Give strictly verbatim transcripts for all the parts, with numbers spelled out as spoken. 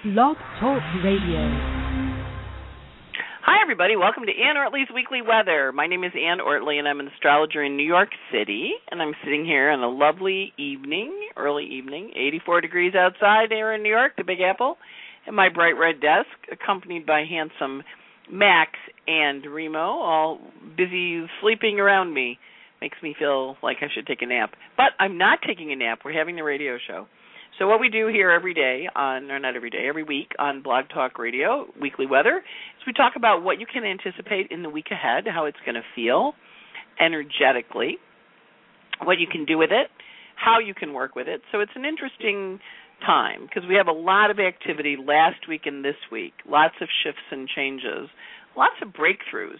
Blog Talk Radio. Hi, everybody. Welcome to Ann Ortley's Weekly Weather. My name is Ann Ortley, and I'm an astrologer in New York City. And I'm sitting here on a lovely evening, early evening, eighty-four degrees outside here in New York, the Big Apple, at my bright red desk, accompanied by handsome Max and Remo, all busy sleeping around me. Makes me feel like I should take a nap. But I'm not taking a nap. We're having the radio show. So what we do here every day on, or not every day, every week on Blog Talk Radio, Weekly Weather, is we talk about what you can anticipate in the week ahead, how it's going to feel energetically, what you can do with it, how you can work with it. So it's an interesting time because we have a lot of activity last week and this week, lots of shifts and changes, lots of breakthroughs.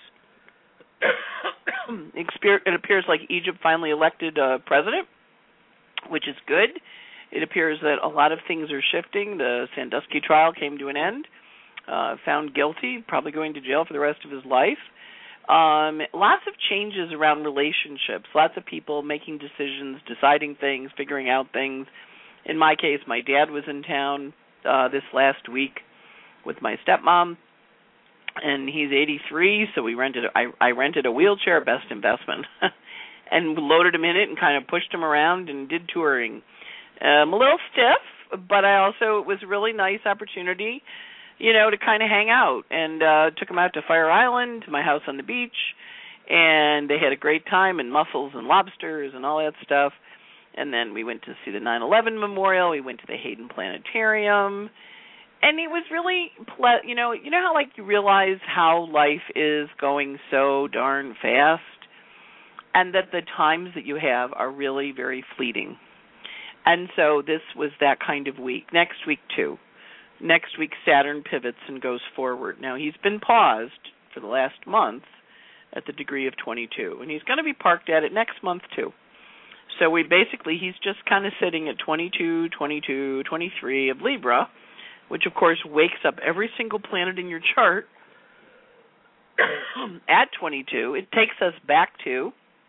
It appears like Egypt finally elected a president, which is good. It appears that a lot of things are shifting. The Sandusky trial came to an end, uh, found guilty, probably going to jail for the rest of his life. Um, lots of changes around relationships, lots of people making decisions, deciding things, figuring out things. In my case, my dad was in town uh, this last week with my stepmom, and he's eighty-three, so we rented. I, I rented a wheelchair, best investment, and loaded him in it and kind of pushed him around and did touring. Um, a little stiff, but I also, it was a really nice opportunity, you know, to kind of hang out. And uh, took them out to Fire Island, to my house on the beach, and they had a great time, and mussels and lobsters and all that stuff. And then we went to see the nine eleven Memorial. We went to the Hayden Planetarium. And it was really, ple- you know, you know how, like, you realize how life is going so darn fast, and that the times that you have are really very fleeting. And so this was that kind of week. Next week, too. Next week, Saturn pivots and goes forward. Now, he's been paused for the last month at the degree of twenty-two, and he's going to be parked at it next month, too. So we basically, he's just kind of sitting at twenty-two, twenty-two, twenty-three of Libra, which, of course, wakes up every single planet in your chart at twenty-two. It takes us back to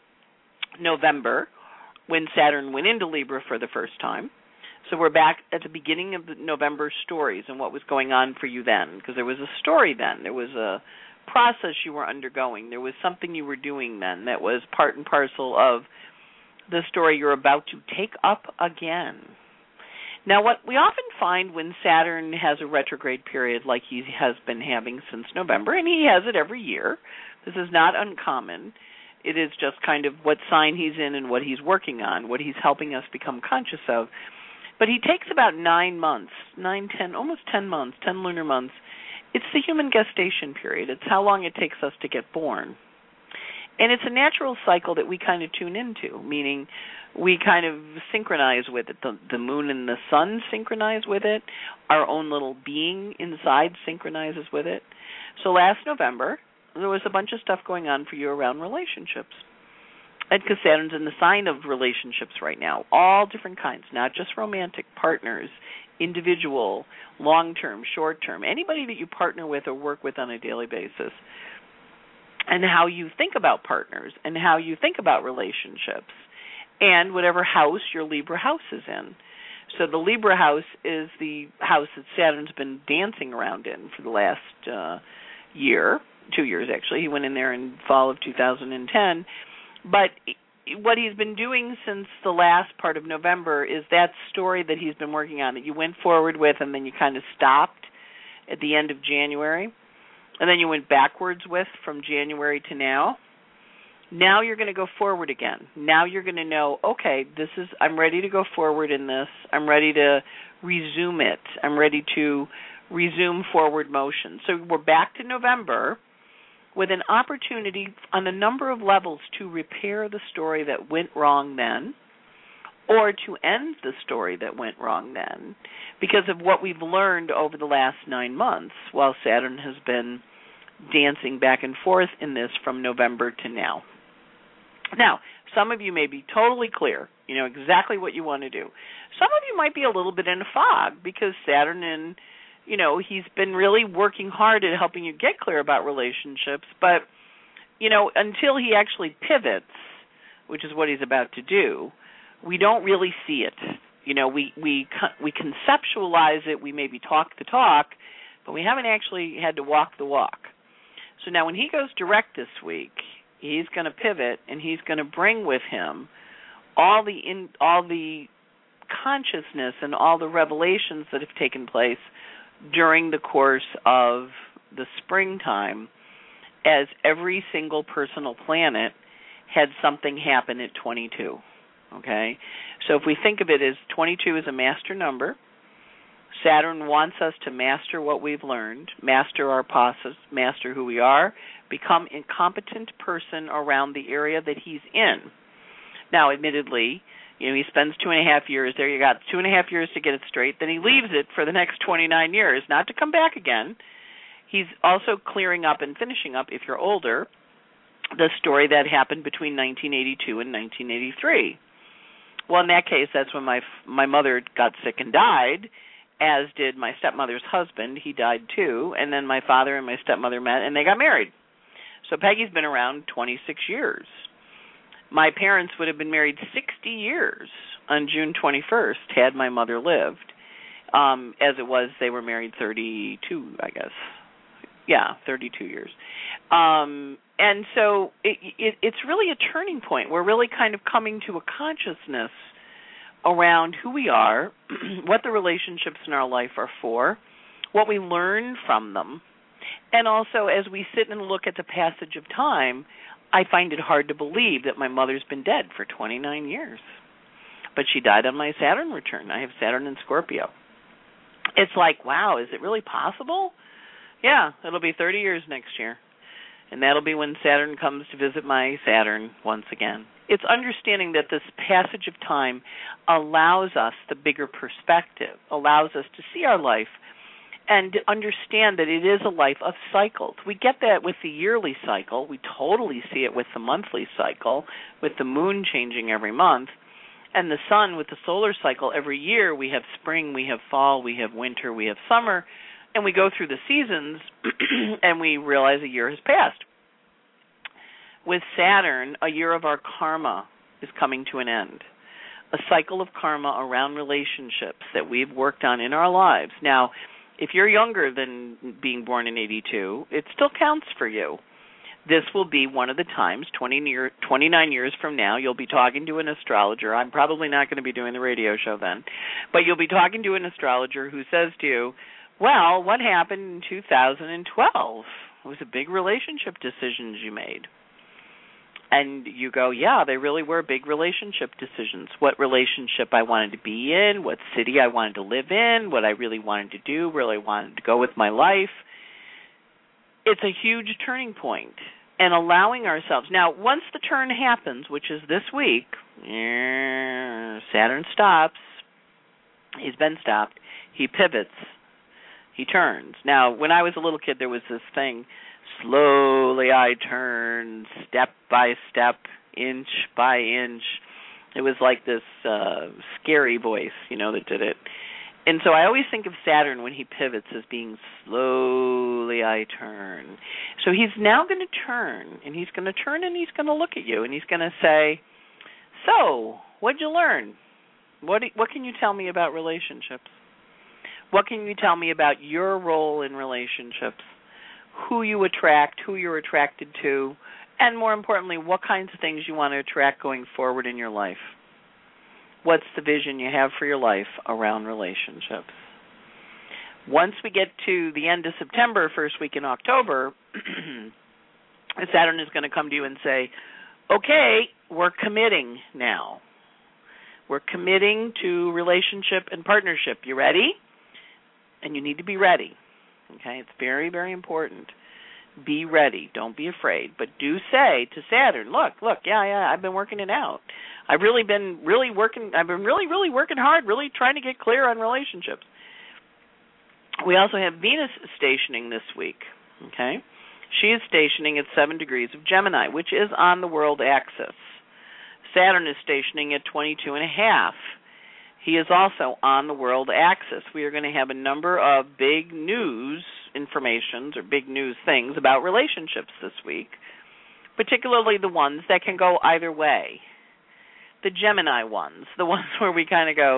November, when Saturn went into Libra for the first time. So we're back at the beginning of the November stories and what was going on for you then, because there was a story then. There was a process you were undergoing. There was something you were doing then that was part and parcel of the story you're about to take up again. Now, what we often find when Saturn has a retrograde period like he has been having since November, and he has it every year, this is not uncommon. It is just kind of what sign he's in and what he's working on, what he's helping us become conscious of. But he takes about nine months, nine, ten, almost ten months, ten lunar months. It's the human gestation period. It's how long it takes us to get born. And it's a natural cycle that we kind of tune into, meaning we kind of synchronize with it. The, the moon and the sun synchronize with it. Our own little being inside synchronizes with it. So last November, there was a bunch of stuff going on for you around relationships. And because Saturn's in the sign of relationships right now, all different kinds, not just romantic, partners, individual, long-term, short-term, anybody that you partner with or work with on a daily basis, and how you think about partners and how you think about relationships, and whatever house your Libra house is in. So the Libra house is the house that Saturn's been dancing around in for the last uh, year. Two years, actually. He went in there in fall of two thousand ten. But what he's been doing since the last part of November is that story that he's been working on, that you went forward with and then you kind of stopped at the end of January, and then you went backwards with from January to now. Now you're going to go forward again. Now you're going to know, okay, this is, I'm ready to go forward in this. I'm ready to resume it. I'm ready to resume forward motion. So we're back to November with an opportunity on a number of levels to repair the story that went wrong then, or to end the story that went wrong then, because of what we've learned over the last nine months while Saturn has been dancing back and forth in this from November to now. Now, some of you may be totally clear, you know exactly what you want to do. Some of you might be a little bit in a fog because Saturn and You know, he's been really working hard at helping you get clear about relationships, but, you know, until he actually pivots, which is what he's about to do, we don't really see it. You know, we we we conceptualize it, we maybe talk the talk, but we haven't actually had to walk the walk. So now when he goes direct this week, he's going to pivot, and he's going to bring with him all the in, all the consciousness and all the revelations that have taken place during the course of the springtime, as every single personal planet had something happen at twenty-two. Okay? So if we think of it as twenty-two is a master number, Saturn wants us to master what we've learned, master our process, master who we are, become a competent person around the area that he's in. Now, admittedly, you know, he spends two and a half years there. You got two and a half years to get it straight. Then he leaves it for the next twenty-nine years, not to come back again. He's also clearing up and finishing up, if you're older, the story that happened between nineteen eighty-two and nineteen eighty-three. Well, in that case, that's when my my mother got sick and died, as did my stepmother's husband. He died too. And then my father and my stepmother met, and they got married. So Peggy's been around twenty-six years. My parents would have been married sixty years on June twenty-first had my mother lived. Um, as it was, they were married thirty-two, I guess. Yeah, thirty-two years. Um, and so it, it, it's really a turning point. We're really kind of coming to a consciousness around who we are, what the relationships in our life are for, what we learn from them. And also, as we sit and look at the passage of time, I find it hard to believe that my mother's been dead for twenty-nine years. But she died on my Saturn return. I have Saturn in Scorpio. It's like, wow, is it really possible? Yeah, it'll be thirty years next year. And that'll be when Saturn comes to visit my Saturn once again. It's understanding that this passage of time allows us the bigger perspective, allows us to see our life and to understand that it is a life of cycles. We get that with the yearly cycle. We totally see it with the monthly cycle, with the moon changing every month, and the sun with the solar cycle. Every year we have spring, we have fall, we have winter, we have summer, and we go through the seasons and we realize a year has passed. With Saturn, a year of our karma is coming to an end. A cycle of karma around relationships that we've worked on in our lives. Now, if you're younger than being born in eighty-two, it still counts for you. This will be one of the times, twenty near, twenty-nine years from now, you'll be talking to an astrologer. I'm probably not going to be doing the radio show then, but you'll be talking to an astrologer who says to you, well, what happened in two thousand twelve? It was a big relationship decisions you made. And you go, yeah, they really were big relationship decisions. What relationship I wanted to be in, what city I wanted to live in, what I really wanted to do, where I wanted to go with my life. It's a huge turning point. And allowing ourselves. Now, once the turn happens, which is this week, Saturn stops. He's been stopped. He pivots. He turns. Now, when I was a little kid, there was this thing, slowly I turn, step by step, inch by inch. It was like this uh, scary voice, you know, that did it. And so I always think of Saturn when he pivots as being slowly I turn. So he's now going to turn, and he's going to turn and he's going to look at you, and he's going to say, so, what'd you learn? What do, what can you tell me about relationships? What can you tell me about your role in relationships, who you attract, who you're attracted to, and more importantly, what kinds of things you want to attract going forward in your life? What's the vision you have for your life around relationships? Once we get to the end of September, first week in October, Saturn is going to come to you and say, okay, we're committing now. We're committing to relationship and partnership. You ready? And you need to be ready. Okay, it's very, very important. Be ready. Don't be afraid. But do say to Saturn, look, look, yeah, yeah, I've been working it out. I've really been really working, I've been really, really working hard, really trying to get clear on relationships. We also have Venus stationing this week, okay? She is stationing at seven degrees of Gemini, which is on the world axis. Saturn is stationing at twenty-two and a half. He is also on the world axis. We are going to have a number of big news informations or big news things about relationships this week, particularly the ones that can go either way. The Gemini ones, the ones where we kind of go,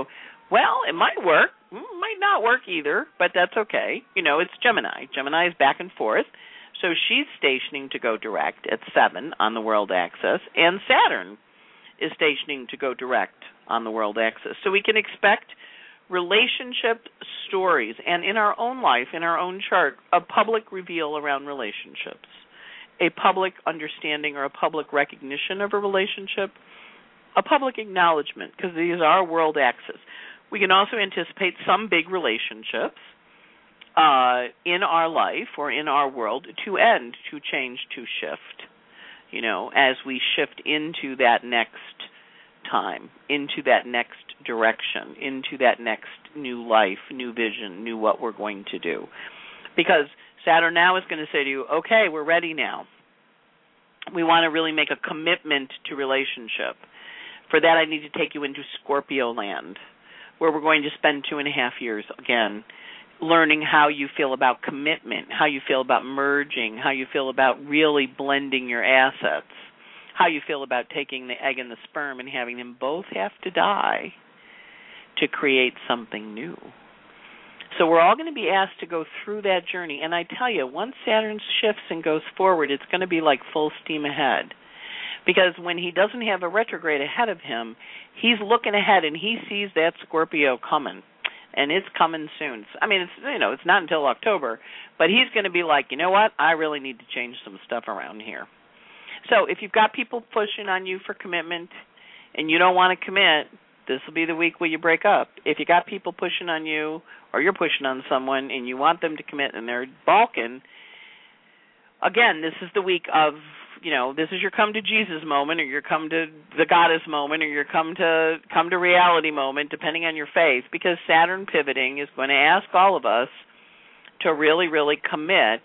Well, it might work, might not work either, but that's okay. You know, it's Gemini. Gemini is back and forth. So she's stationing to go direct at seven on the world axis, and Saturn is stationing to go direct on the world axis. So we can expect relationship stories, and in our own life, in our own chart, a public reveal around relationships, a public understanding or a public recognition of a relationship, a public acknowledgement, because these are world axis. We can also anticipate some big relationships uh, in our life or in our world to end, to change, to shift, you know, as we shift into that next time, into that next direction, into that next new life, new vision, new what we're going to do. Because Saturn now is going to say to you, okay, we're ready now. We want to really make a commitment to relationship. For that, I need to take you into Scorpio land, where we're going to spend two and a half years, again, learning how you feel about commitment, how you feel about merging, how you feel about really blending your assets, how you feel about taking the egg and the sperm and having them both have to die to create something new. So we're all going to be asked to go through that journey. And I tell you, once Saturn shifts and goes forward, it's going to be like full steam ahead. Because when he doesn't have a retrograde ahead of him, he's looking ahead and he sees that Scorpio coming. And it's coming soon. I mean, it's you know, it's not until October, but he's going to be like, you know what? I really need to change some stuff around here. So if you've got people pushing on you for commitment and you don't want to commit, this will be the week where you break up. If you got people pushing on you or you're pushing on someone and you want them to commit and they're balking, again, this is the week of, you know, this is your come to Jesus moment or your come to the goddess moment or your come to come to reality moment, depending on your faith, because Saturn pivoting is going to ask all of us to really, really commit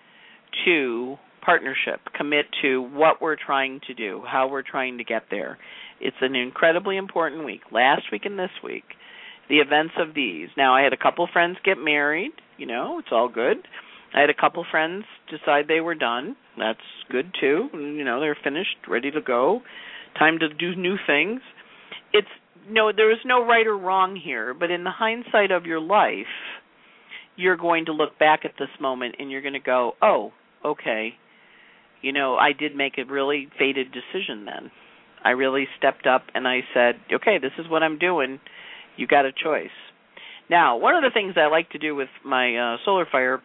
to partnership, commit to what we're trying to do, how we're trying to get there. It's an incredibly important week, last week and this week, the events of these. Now, I had a couple friends get married. You know, it's all good. I had a couple friends decide they were done. That's good, too. You know, they're finished, ready to go. Time to do new things. It's no, there is no right or wrong here, but in the hindsight of your life, you're going to look back at this moment and you're going to go, oh, okay, you know, I did make a really fated decision then. I really stepped up and I said, okay, this is what I'm doing. You got a choice. Now, one of the things I like to do with my uh, Solar Fire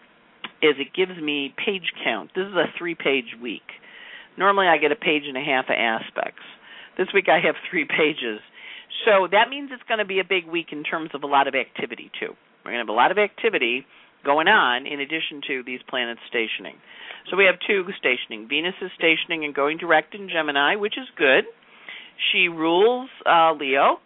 is it gives me page count. This is a three-page week. Normally I get a page and a half of aspects. This week I have three pages. So that means it's going to be a big week in terms of a lot of activity, too. We're going to have a lot of activity going on in addition to these planets stationing. So we have two stationing. Venus is stationing and going direct in Gemini, which is good. She rules uh, Leo,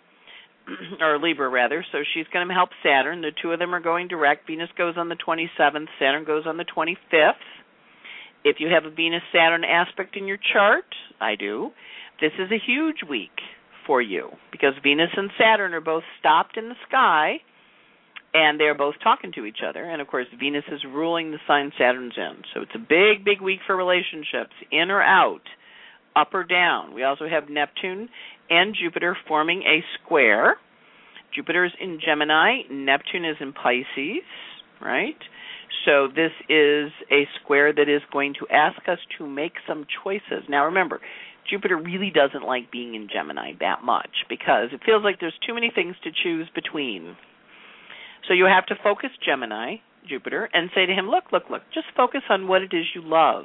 or Libra rather, so she's going to help Saturn. The two of them are going direct. Venus goes on the twenty-seventh, Saturn goes on the twenty-fifth. If you have a Venus-Saturn aspect in your chart, I do, this is a huge week for you because Venus and Saturn are both stopped in the sky and they're both talking to each other. And, of course, Venus is ruling the sign Saturn's in. So it's a big, big week for relationships, in or out, up or down. We also have Neptune and Jupiter forming a square. Jupiter is in Gemini. Neptune is in Pisces, right? So this is a square that is going to ask us to make some choices. Now, remember, Jupiter really doesn't like being in Gemini that much because it feels like there's too many things to choose between. So you have to focus Gemini, Jupiter, and say to him, look, look, look, just focus on what it is you love.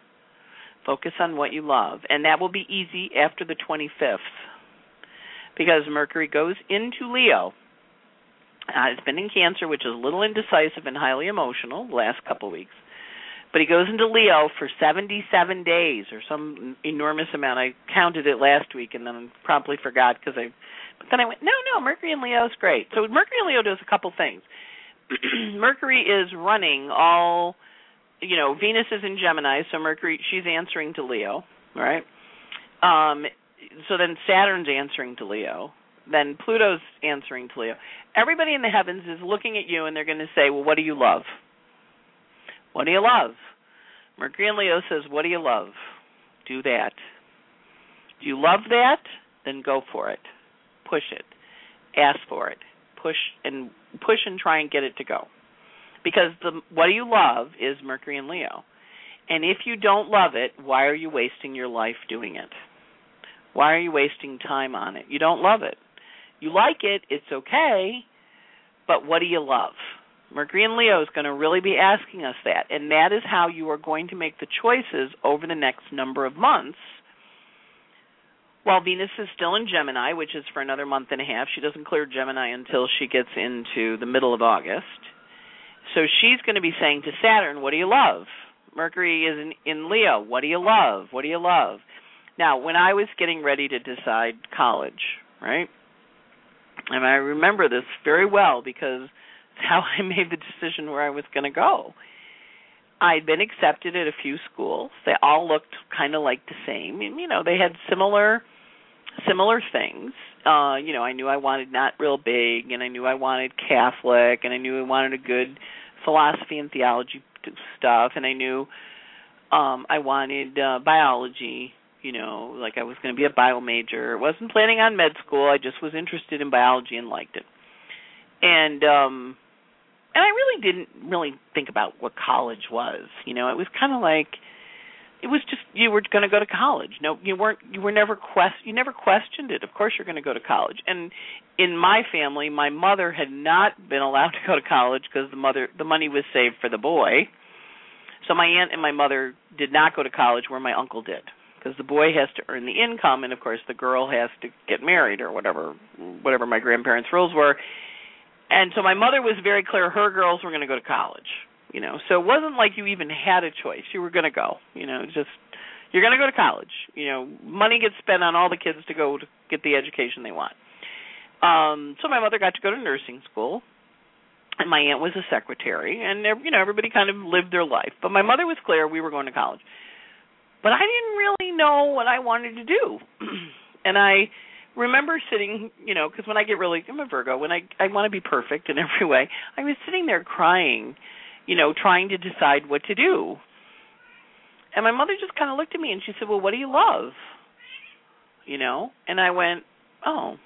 Focus on what you love. And that will be easy after the twenty-fifth because Mercury goes into Leo. Uh, it's been in Cancer, which is a little indecisive and highly emotional the last couple of weeks. But he goes into Leo for seventy-seven days or some enormous amount. I counted it last week and then promptly forgot because I But then I went, no, no, Mercury in Leo is great. So Mercury in Leo does a couple things. Mercury is running all, you know, Venus is in Gemini, so Mercury, she's answering to Leo, right? Um, so then Saturn's answering to Leo. Then Pluto's answering to Leo. Everybody in the heavens is looking at you, and they're going to say, well, what do you love? What do you love? Mercury in Leo says, what do you love? Do that. Do you love that? Then go for it. Push it. ask for it. Push and push and try and get it to go. Because the what do you love is Mercury and Leo. And if you don't love it, why are you wasting your life doing it? Why are you wasting time on it? You don't love it. You like it, it's okay, but what do you love? Mercury and Leo is going to really be asking us that, and that is how you are going to make the choices over the next number of months. While Venus is still in Gemini, which is for another month and a half, she doesn't clear Gemini until she gets into the middle of August. So she's going to be saying to Saturn, what do you love? Mercury is in, in Leo, what do you love? What do you love? Now, when I was getting ready to decide college, right, and I remember this very well because it's how I made the decision where I was going to go. I'd been accepted at a few schools. They all looked kind of like the same. And, you know, they had similar similar things. Uh, you know, I knew I wanted not real big, and I knew I wanted Catholic, and I knew I wanted a good philosophy and theology stuff, and I knew um, I wanted uh, biology. You know, like I was going to be a bio major. I wasn't planning on med school. I just was interested in biology and liked it. And um, and I really didn't really think about what college was. You know, it was kind of like it was just you were going to go to college. No, you weren't. You were never quest. You never questioned it. Of course, you're going to go to college. And in my family, my mother had not been allowed to go to college because the mother the money was saved for the boy. So my aunt and my mother did not go to college, where my uncle did. Because the boy has to earn the income, and of course the girl has to get married or whatever, whatever my grandparents' rules were. And so my mother was very clear her girls were going to go to college, you know. So it wasn't like you even had a choice. You were going to go, you know, just you're going to go to college. You know, money gets spent on all the kids to go to get the education they want. Um, so my mother got to go to nursing school, and my aunt was a secretary, and, you know, everybody kind of lived their life. But my mother was clear we were going to college. But I didn't really know what I wanted to do. And I remember sitting, you know, because when I get really, I'm a Virgo, when I, I want to be perfect in every way, I was sitting there crying, you know, trying to decide what to do. And my mother just kind of looked at me and she said, well, what do you love? You know? And I went, oh.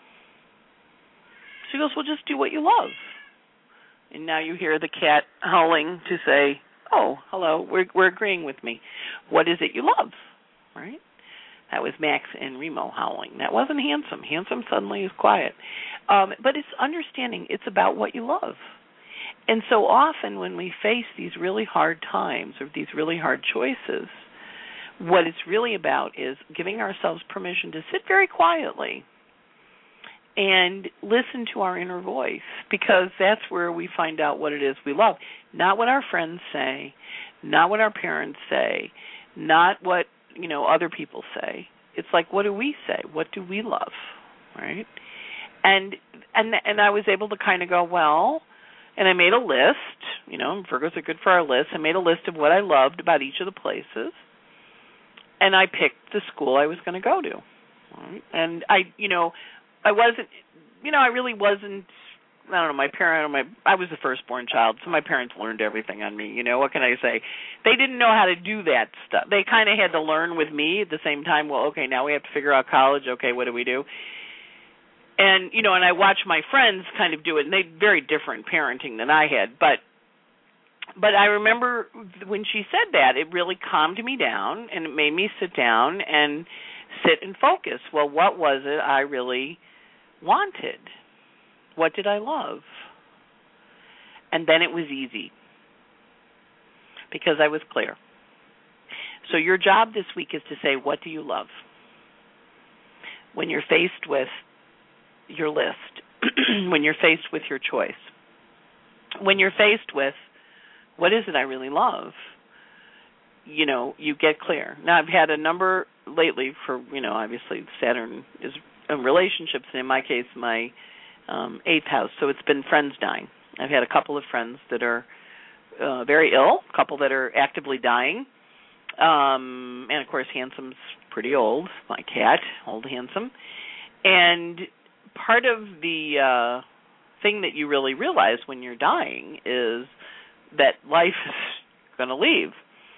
She goes, well, just do what you love. And now you hear the cat howling to say, oh, hello, we're, we're agreeing with me. What is it you love, right? That was Max and Remo howling. That wasn't Handsome. Handsome suddenly is quiet. Um, but it's understanding it's about what you love. And so often when we face these really hard times or these really hard choices, what it's really about is giving ourselves permission to sit very quietly and listen to our inner voice, because that's where we find out what it is we love. Not what our friends say, not what our parents say, not what, you know, other people say. It's like, what do we say? What do we love, right? And and and I was able to kind of go, well, and I made a list. You know, Virgos are good for our list. I made a list of what I loved about each of the places, and I picked the school I was going to go to. Right? And I, you know, I wasn't, you know, I really wasn't, I don't know, my parent, my, I was the firstborn child, so my parents learned everything on me, you know, what can I say? They didn't know how to do that stuff. They kind of had to learn with me at the same time, well, okay, now we have to figure out college, okay, what do we do? And, you know, and I watched my friends kind of do it, and they had very different parenting than I had, but but I remember when she said that, it really calmed me down, and it made me sit down and sit and focus. Well, what was it I really wanted? What did I love? And then it was easy because I was clear. So your job this week is to say, what do you love? When you're faced with your list, when you're faced with your choice, when you're faced with, what is it I really love? You know, you get clear. Now, I've had a number lately for, you know, obviously Saturn is in relationships, and in my case, my um, eighth house, so it's been friends dying. I've had a couple of friends that are uh, very ill, a couple that are actively dying, um, and, of course, Handsome's pretty old, my cat, old Handsome. And part of the uh, thing that you really realize when you're dying is that life is going to leave.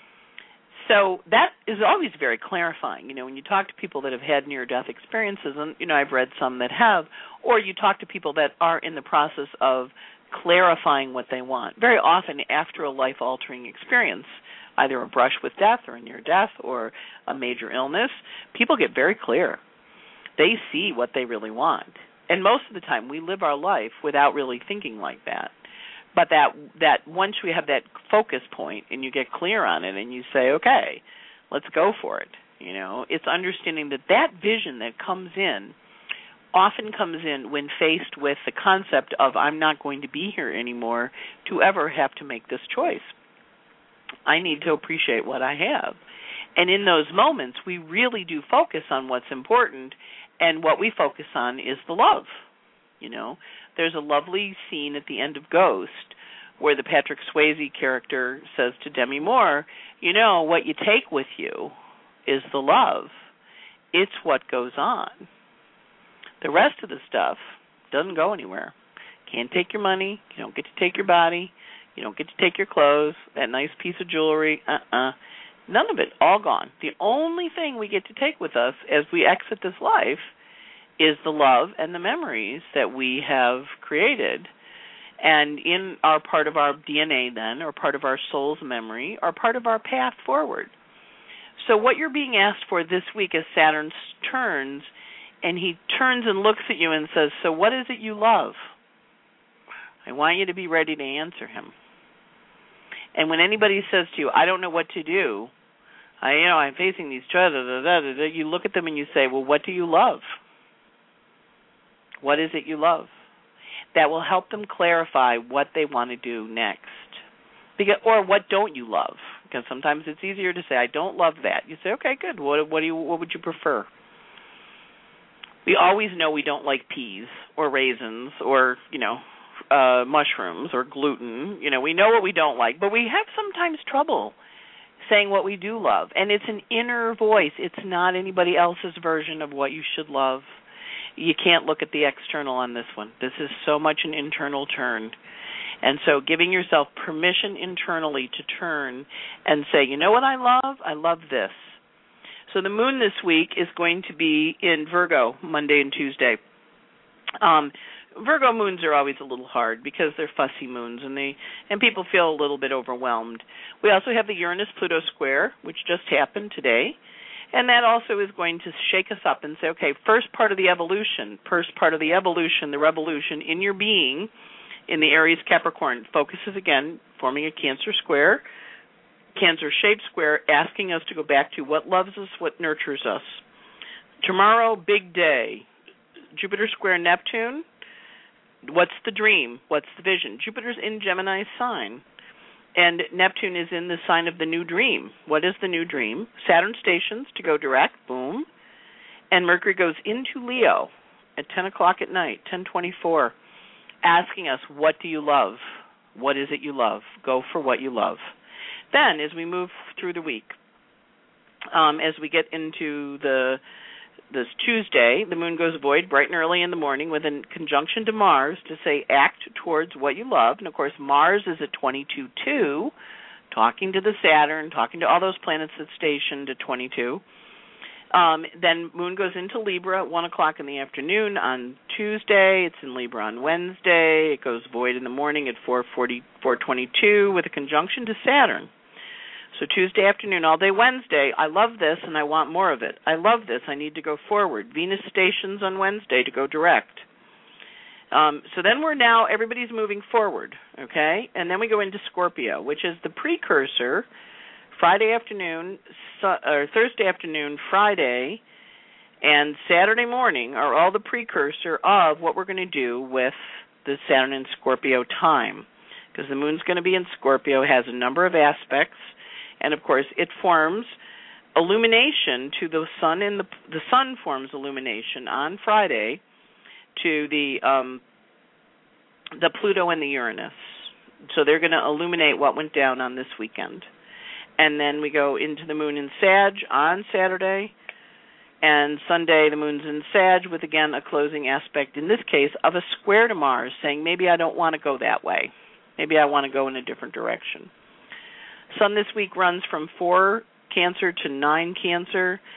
So that is always very clarifying. You know, when you talk to people that have had near-death experiences, and, you know, I've read some that have, Or you talk to people that are in the process of clarifying what they want. Very often after a life-altering experience, either a brush with death or a near death or a major illness, people get very clear. They see what they really want. And most of the time we live our life without really thinking like that. But that that once we have that focus point and you get clear on it and you say, okay, let's go for it. You know, it's understanding that that vision that comes in often comes in when faced with the concept of I'm not going to be here anymore to ever have to make this choice. I need to appreciate what I have. And in those moments, we really do focus on what's important, and what we focus on is the love. You know, there's a lovely scene at the end of Ghost where the Patrick Swayze character says to Demi Moore, you know, what you take with you is the love. It's what goes on. The rest of the stuff doesn't go anywhere. Can't take your money. You don't get to take your body. You don't get to take your clothes, that nice piece of jewelry. Uh-uh. None of it, all gone. The only thing we get to take with us as we exit this life is the love and the memories that we have created. And in our part of our D N A then, or part of our soul's memory, or part of our path forward. So what you're being asked for this week as Saturn turns, and he turns and looks at you and says, so what is it you love? I want you to be ready to answer him. And when anybody says to you, I don't know what to do, I, you know, I'm facing these, da, da, da, da, da, you look at them and you say, well, what do you love? What is it you love? That will help them clarify what they want to do next. Because, or what don't you love? Because sometimes it's easier to say, I don't love that. You say, okay, good. What, what do you, what would you prefer? We always know we don't like peas or raisins or, you know, uh, mushrooms or gluten. You know, we know what we don't like, but we have sometimes trouble saying what we do love. And it's an inner voice. It's not anybody else's version of what you should love. You can't look at the external on this one. This is so much an internal turn. And so giving yourself permission internally to turn and say, you know what I love? I love this. So the moon this week is going to be in Virgo Monday and Tuesday. Um, Virgo moons are always a little hard because they're fussy moons, and they and people feel a little bit overwhelmed. We also have the Uranus-Pluto square, which just happened today, and that also is going to shake us up and say, okay, first part of the evolution, first part of the evolution, the revolution in your being, in the Aries Capricorn, focuses again, forming a Cancer square, Cancer-shaped square, asking us to go back to what loves us, what nurtures us. Tomorrow, big day. Jupiter square Neptune. What's the dream? What's the vision? Jupiter's in Gemini's sign, and Neptune is in the sign of the new dream. What is the new dream? Saturn stations to go direct, boom, and Mercury goes into Leo at ten o'clock at night, ten twenty-four, asking us, what do you love? What is it you love? Go for what you love. Then, as we move through the week, um, as we get into the this Tuesday, the moon goes void bright and early in the morning with a conjunction to Mars to say act towards what you love. And, of course, Mars is at twenty-two two, talking to the Saturn, talking to all those planets that stationed at twenty-two. Um, then moon goes into Libra at one o'clock in the afternoon on Tuesday. It's in Libra on Wednesday. It goes void in the morning at four forty, four twenty-two with a conjunction to Saturn. So Tuesday afternoon, all day Wednesday, I love this and I want more of it. I love this. I need to go forward. Venus stations on Wednesday to go direct. Um, so then we're now, everybody's moving forward, okay? And then we go into Scorpio, which is the precursor. Friday afternoon, or Thursday afternoon, Friday, and Saturday morning are all the precursor of what we're going to do with the Saturn and Scorpio time, because the moon's going to be in Scorpio, has a number of aspects, and of course it forms illumination to the sun, and the the sun forms illumination on Friday to the um, the Pluto and the Uranus. So they're going to illuminate what went down on this weekend. And then we go into the moon in Sag on Saturday, and Sunday the moon's in Sag with, again, a closing aspect, in this case, of a square to Mars, saying maybe I don't want to go that way. Maybe I want to go in a different direction. Sun this week runs from four Cancer to nine Cancer,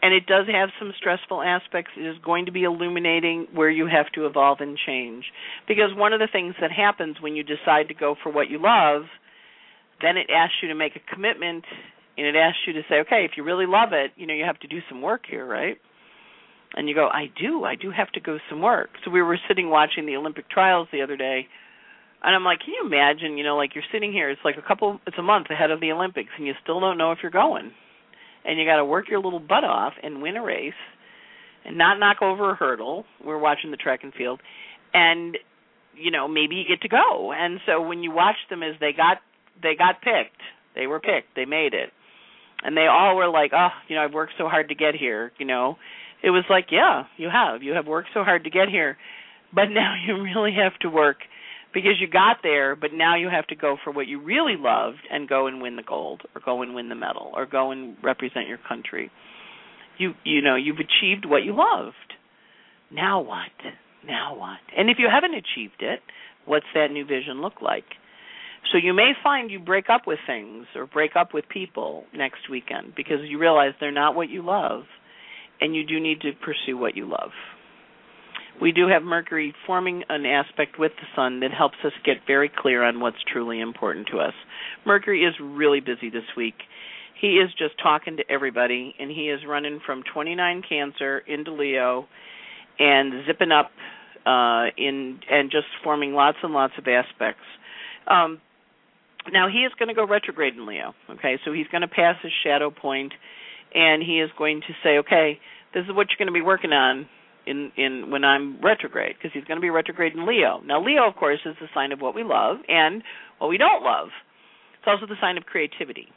And it does have some stressful aspects. It is going to be illuminating where you have to evolve and change. Because one of the things that happens when you decide to go for what you love, then it asks you to make a commitment, and it asks you to say, okay, if you really love it, you know, you have to do some work here, right? And you go, I do. I do have to go some work. So we were sitting watching the Olympic trials the other day, and I'm like, can you imagine, you know, like you're sitting here, it's like a couple, it's a month ahead of the Olympics, and you still don't know if you're going. And you got to work your little butt off and win a race and not knock over a hurdle. We're watching the track and field. And, you know, maybe you get to go. And so when you watch them as they got they got picked, they were picked, they made it. And they all were like, oh, you know, I've worked so hard to get here, you know. It was like, yeah, you have. You have worked so hard to get here. But now you really have to work because you got there, but now you have to go for what you really loved and go and win the gold or go and win the medal or go and represent your country. You you know, you've achieved what you loved. Now what? Now what? And if you haven't achieved it, what's that new vision look like? So you may find you break up with things or break up with people next weekend because you realize they're not what you love, and you do need to pursue what you love. We do have Mercury forming an aspect with the Sun that helps us get very clear on what's truly important to us. Mercury is really busy this week. He is just talking to everybody, and he is running from twenty-nine Cancer into Leo and zipping up uh, in and just forming lots and lots of aspects. Um, now, he is going to go retrograde in Leo, okay? So he's going to pass his shadow point, and he is going to say, okay, this is what you're going to be working on in, in when I'm retrograde, because he's going to be retrograde in Leo. Now, Leo, of course, is the sign of what we love and what we don't love. It's also the sign of creativity.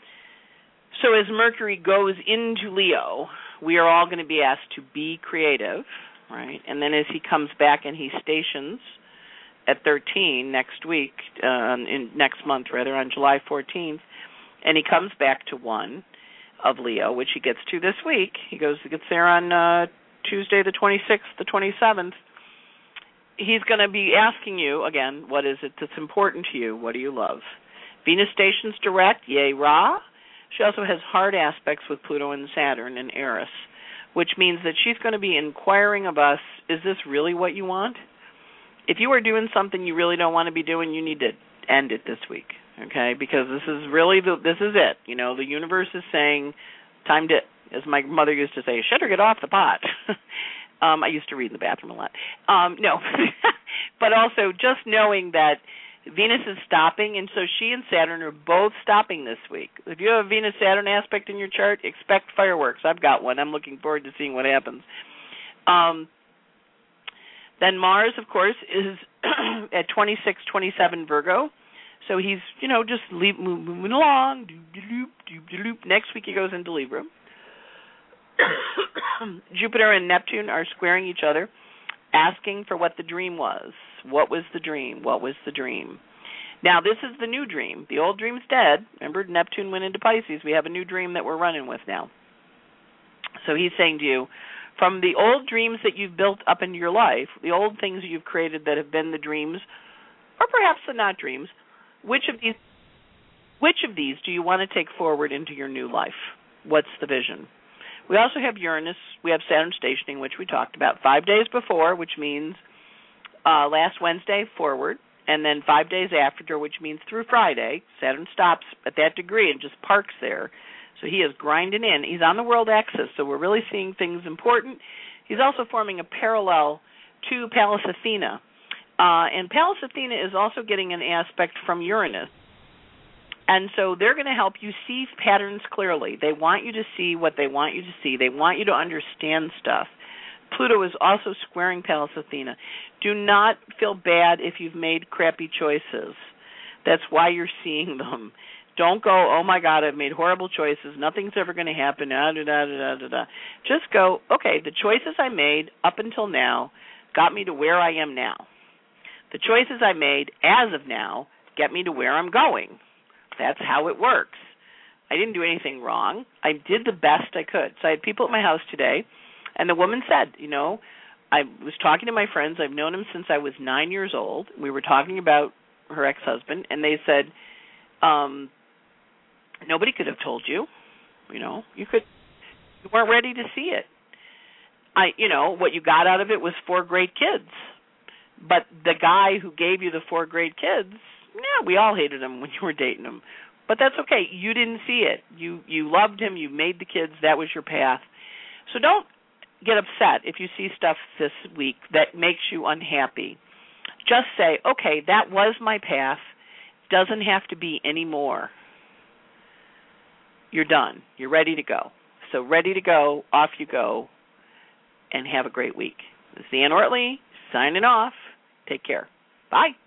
So as Mercury goes into Leo, we are all going to be asked to be creative, right? And then as he comes back and he stations at thirteen next week, uh, in next month rather, on July fourteenth, and he comes back to one of Leo, which he gets to this week. He goes, he gets there on uh, Tuesday the twenty-sixth, the twenty-seventh. He's going to be asking you, again, what is it that's important to you? What do you love? Venus stations direct, yay, rah. She also has hard aspects with Pluto and Saturn and Eris, which means that she's going to be inquiring of us, is this really what you want? If you are doing something you really don't want to be doing, you need to end it this week, okay? Because this is really, the, this is it. You know, the universe is saying, time to, as my mother used to say, shut her, get off the pot. um, I used to read in the bathroom a lot. Um, no, but also just knowing that Venus is stopping, and so she and Saturn are both stopping this week. If you have a Venus-Saturn aspect in your chart, expect fireworks. I've got one. I'm looking forward to seeing what happens. Um, then Mars, of course, is at twenty-six, twenty-seven Virgo. So he's, you know, just leave, moving along. Doop-de-loop, doop-de-loop. Next week he goes into Libra. Jupiter and Neptune are squaring each other, asking for what the dream was. What was the dream? What was the dream? Now, this is the new dream. The old dream's dead. Remember, Neptune went into Pisces. We have a new dream that we're running with now. So he's saying to you, from the old dreams that you've built up into your life, the old things that you've created that have been the dreams, or perhaps the not dreams, which of these, which of these do you want to take forward into your new life? What's the vision? We also have Uranus. We have Saturn stationing, which we talked about five days before, which means uh, last Wednesday forward, and then five days after, which means through Friday. Saturn stops at that degree and just parks there. So he is grinding in. He's on the world axis, so we're really seeing things important. He's also forming a parallel to Pallas Athena. Uh, and Pallas Athena is also getting an aspect from Uranus. And so they're going to help you see patterns clearly. They want you to see what they want you to see. They want you to understand stuff. Pluto is also squaring Pallas Athena. Do not feel bad if you've made crappy choices. That's why you're seeing them. Don't go, oh, my God, I've made horrible choices. Nothing's ever going to happen. Da, da, da, da, da, da. Just go, okay, the choices I made up until now got me to where I am now. The choices I made as of now get me to where I'm going. That's how it works. I didn't do anything wrong. I did the best I could. So I had people at my house today, and the woman said, you know, I was talking to my friends. I've known him since I was nine years old. We were talking about her ex-husband, and they said, um, nobody could have told you. You know, you could You weren't ready to see it. I, you know, what you got out of it was four great kids. But the guy who gave you the four great kids, yeah, we all hated him when you were dating him. But that's okay. You didn't see it. You you loved him. You made the kids. That was your path. So don't get upset if you see stuff this week that makes you unhappy. Just say, okay, that was my path. Doesn't have to be any more. You're done. You're ready to go. So ready to go, off you go, and have a great week. This is Ann Ortley signing off. Take care. Bye.